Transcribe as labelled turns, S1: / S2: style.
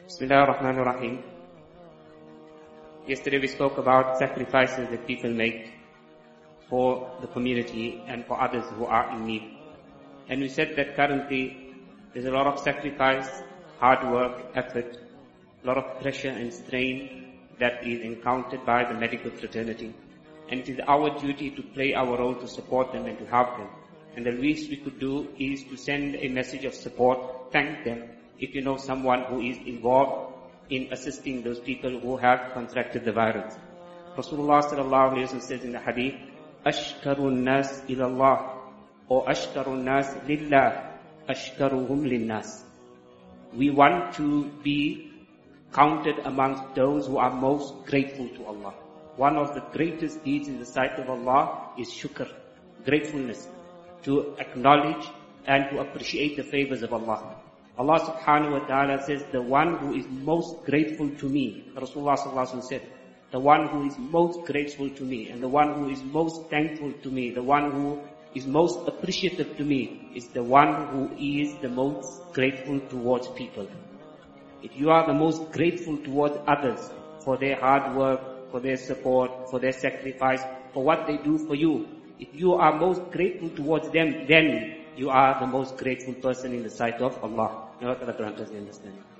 S1: Bismillah ar-Rahman ar-Rahim. Yesterday we spoke about sacrifices that people make for the community and for others who are in need. And we said that currently there's a lot of sacrifice, hard work, effort, a lot of pressure and strain that is encountered by the medical fraternity. And it is our duty to play our role to support them and to help them. And the least we could do is to send a message of support, thank them, if you know someone who is involved in assisting those people who have contracted the virus. Rasulullah sallallahu alayhi wa sallam says in the hadith, Ashkarun nas ilallah, or Ashkarun nas lillah, Ashkaruhum linnas. We want to be counted amongst those who are most grateful to Allah. One of the greatest deeds in the sight of Allah is shukr, gratefulness, to acknowledge and to appreciate the favors of Allah. Allah subhanahu wa ta'ala says, the one who is most grateful to me, Rasulullah sallallahu alaihi wasallam said, the one who is most grateful to me, and the one who is most thankful to me, the one who is most appreciative to me, is the one who is the most grateful towards people. If you are the most grateful towards others for their hard work, for their support, for their sacrifice, for what they do for you, if you are most grateful towards them, then you are the most grateful person in the sight of Allah. May Allah grant us the understanding.